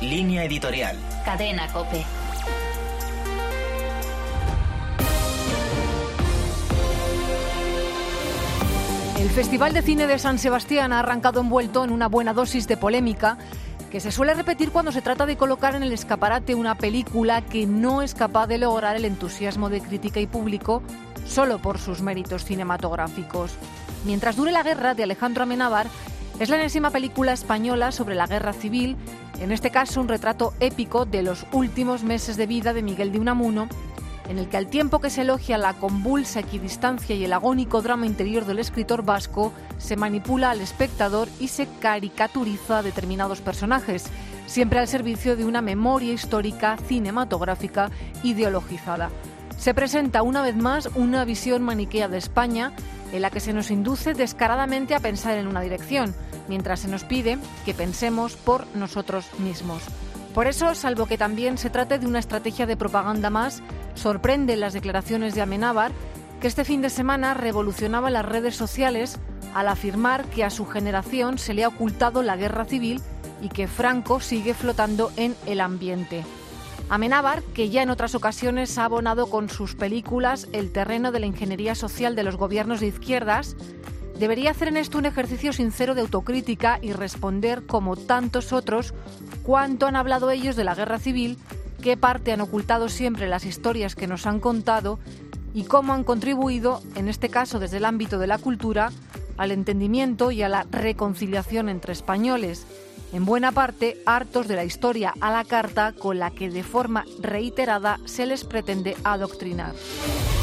Línea editorial. Cadena COPE. El Festival de Cine de San Sebastián ha arrancado envuelto en una buena dosis de polémica que se suele repetir cuando se trata de colocar en el escaparate una película que no es capaz de lograr el entusiasmo de crítica y público solo por sus méritos cinematográficos. Mientras dure la guerra, de Alejandro Amenábar, es la enésima película española sobre la guerra civil, en este caso un retrato épico de los últimos meses de vida de Miguel de Unamuno, en el que al tiempo que se elogia la convulsa equidistancia y el agónico drama interior del escritor vasco, se manipula al espectador y se caricaturiza a determinados personajes, siempre al servicio de una memoria histórica cinematográfica ideologizada. Se presenta una vez más una visión maniquea de España, en la que se nos induce descaradamente a pensar en una dirección, mientras se nos pide que pensemos por nosotros mismos. Por eso, salvo que también se trate de una estrategia de propaganda más, sorprenden las declaraciones de Amenábar, que este fin de semana revolucionaba las redes sociales al afirmar que a su generación se le ha ocultado la guerra civil y que Franco sigue flotando en el ambiente. Amenábar, que ya en otras ocasiones ha abonado con sus películas el terreno de la ingeniería social de los gobiernos de izquierdas, debería hacer en esto un ejercicio sincero de autocrítica y responder, como tantos otros, cuánto han hablado ellos de la guerra civil, qué parte han ocultado siempre las historias que nos han contado y cómo han contribuido, en este caso desde el ámbito de la cultura, al entendimiento y a la reconciliación entre españoles, en buena parte hartos de la historia a la carta con la que de forma reiterada se les pretende adoctrinar.